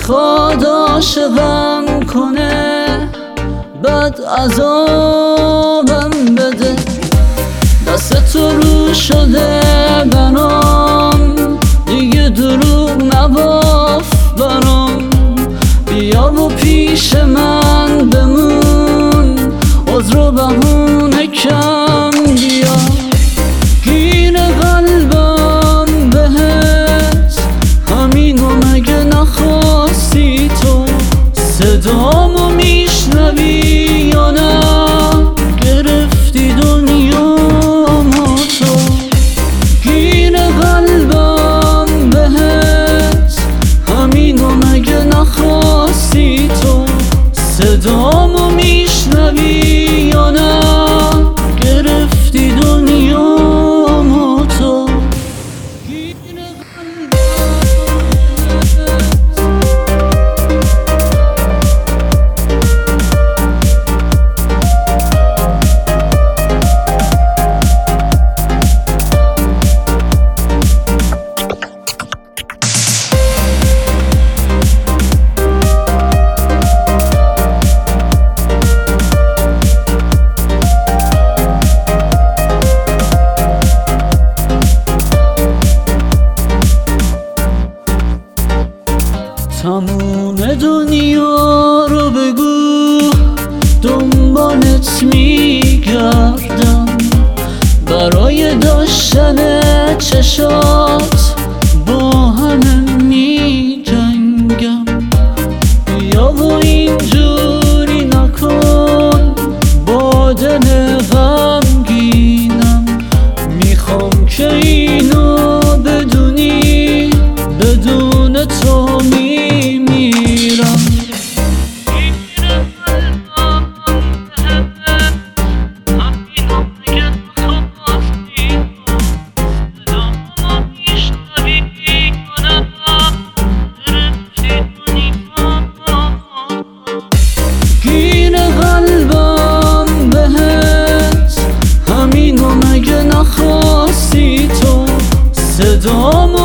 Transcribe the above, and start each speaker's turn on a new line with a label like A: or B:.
A: میخواد عاشقم کنه، بعد عذابم بده. دست تو رو شده برام، دیگه دروغ نباف برام. بیا و پیش من بمون، عذر و بهونه کم بیا. گیر قلبم بهت، همینو مگه نخواستی تو؟ صدامو میشنوی یا نه؟ گرفتی دنیامو تو. گیر قلبم بهت، همینو مگه نخواستی تو؟ صدامو میشنوی یا نه؟ گرفتی دنیامو تو. تموم دنیا رو بگو، دنبالت میگردم. برای داشتن چشات با همه میجنگم. بیا و اینجوری نکن، با دل غمگینم. میخوام که اینو بدونی، بدون تو میمیرم. گیر قلبم بهت، همینو مگه نخواستی تو؟ صدامو